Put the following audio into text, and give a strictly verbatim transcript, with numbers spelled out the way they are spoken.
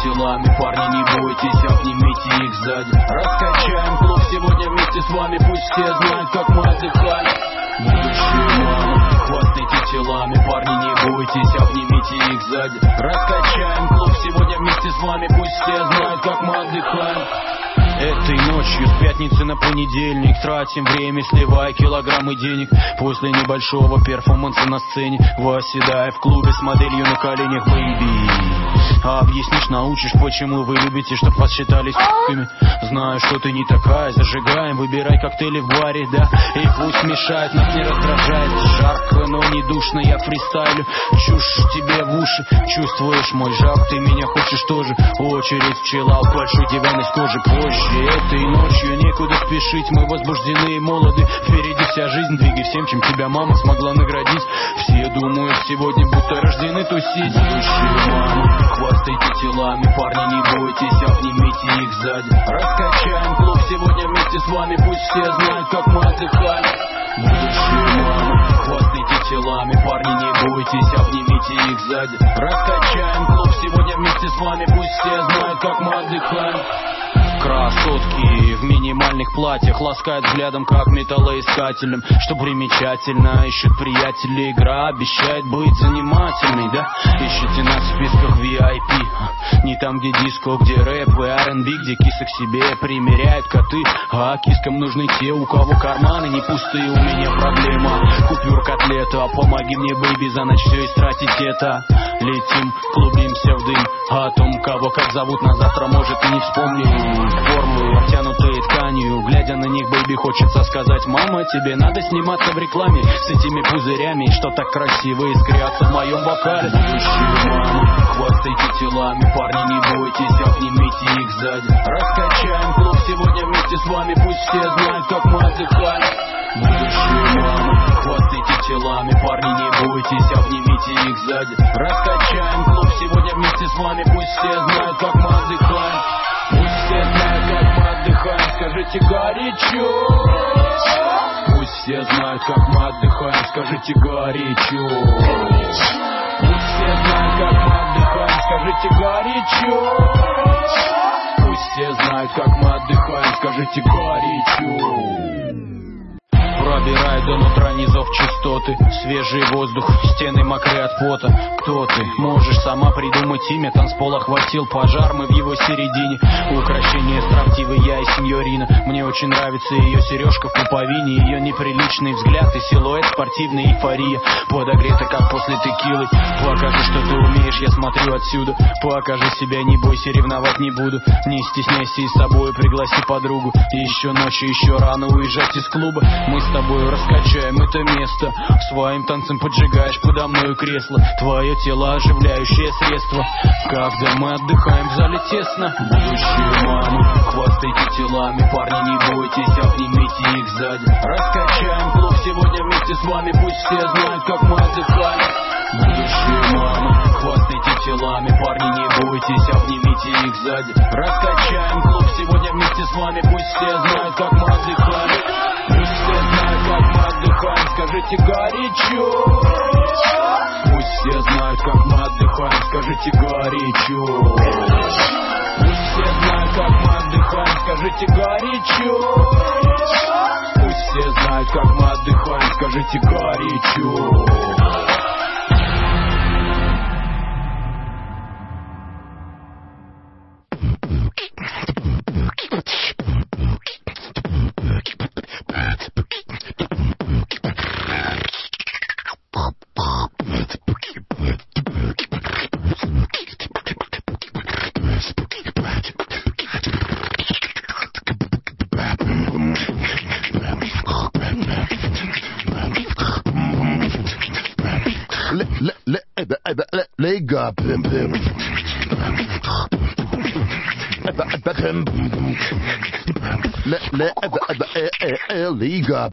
телами, парни, не бойтесь, обнимите их сзади. Раскачаем клуб сегодня вместе с вами, пусть все знают, как мы отдыхаем. Будущие мамы, хвастайте телами, парни, не бойтесь, обнимите их сзади. Раскачаем клуб сегодня вместе с вами, пусть все знают, как мы отдыхаем. Этой ночью с пятницы на понедельник тратим время, сливая килограммы денег. После небольшого перформанса на сцене, восседая в клубе с моделью на коленях, бэйби. А объяснишь, научишь, почему вы любите, чтоб вас считали с***ками. Знаю, что ты не такая, зажигаем, выбирай коктейли в баре, да. И пусть мешает, нас не раздражает. Жарко, но не душно, я фристайлю. Чушь тебе в уши, чувствуешь мой жар, ты меня хочешь тоже. Очередь в чиллаут, большой диван из кожи позже. Этой ночью некуда спешить, мы возбуждены и молоды. Впереди вся жизнь, двигай всем, чем тебя мама смогла наградить. Все думают сегодня, будто рождены тусить. Будущие мамы, хвастайте телами, парни, не бойтесь, обнимите их сзади. Раскачаем клуб сегодня вместе с вами, пусть все знают, как мы отдыхаем. Будущие мамы, хвастайте телами, парни, не бойтесь, обнимите их сзади. Раскачаем клуб сегодня вместе с вами, пусть все знают, как мы отдыхаем. Красотки в минимальных платьях ласкают взглядом, как металлоискателем. Что примечательно, ищут приятели, игра обещает быть занимательной, да? Ищите нас в списках ви ай пи, не там, где диско, где рэп и ар энд би, где киса к себе примеряют коты. А кискам нужны те, у кого карманы не пустые. У меня проблема, купюр котлета, помоги мне, бэйби, за ночь все истратить это. Летим, клубимся в дым, о том, кого как зовут на завтра, может, и не вспомним. Формы, обтянутые тканью, глядя на них, бэйби, хочется сказать: мама, тебе надо сниматься в рекламе с этими пузырями, что так красиво искрятся в моем вокале. Будущие мамы, хвастайте телами, парни, не бойтесь, обнимите их сзади. Раскачаем клуб сегодня вместе с вами, пусть все знают, как мы отдыхаем. Будущие мамы, хвастайте телами, парни, не бойтесь, обнимите их сзади. Раскачаем клуб сегодня вместе с вами, пусть все знают, как мы отдыхаем. Пусть все знают, как мы отдыхаем, скажите горячо. Пусть все знают, как мы отдыхаем, скажите горячо. Пусть все знают, как мы отдыхаем, скажите горячо. Пусть все знают, как мы отдыхаем, скажите горячо. Пробирает до нутра низов частоты, свежий воздух, стены мокрые от пота. Кто ты? Можешь сама придумать имя. Танцпол охватил пожар, мы в его середине. Украшение строптивой я и сеньорина. Мне очень нравится ее сережка в пуповине, ее неприличный взгляд и силуэт, спортивная эйфория. Подогрета, как после текилы. Покажи, что ты умеешь, я смотрю отсюда. Покажи себя, не бойся, ревновать не буду. Не стесняйся и с собой пригласи подругу. Еще ночью, еще рано уезжать из клуба. Мы с тобой раскачаем это место, своим танцем поджигаешь подо мною кресло. Твое тело оживляющее средство, когда мы отдыхаем в зале тесно. Будущие мамы, хвастайте телами, парни, не бойтесь, обнимите их сзади. Раскачаем клуб сегодня вместе с вами, пусть все знают, как мы отдыхаем. Будущие мамы, хвастайте телами, парни, не бойтесь, обнимите их сзади. Раскачаем клуб сегодня вместе с вами, пусть все знают, как мы отдыхаем. Пусть все знают, как мы отдыхаем, скажите горячо. Пусть все знают, как мы отдыхаем, скажите горячо. Пусть все знают, как мы отдыхаем, скажите горячо. Пусть все знают, как мы отдыхаем, скажите горячо. Liga, Liga.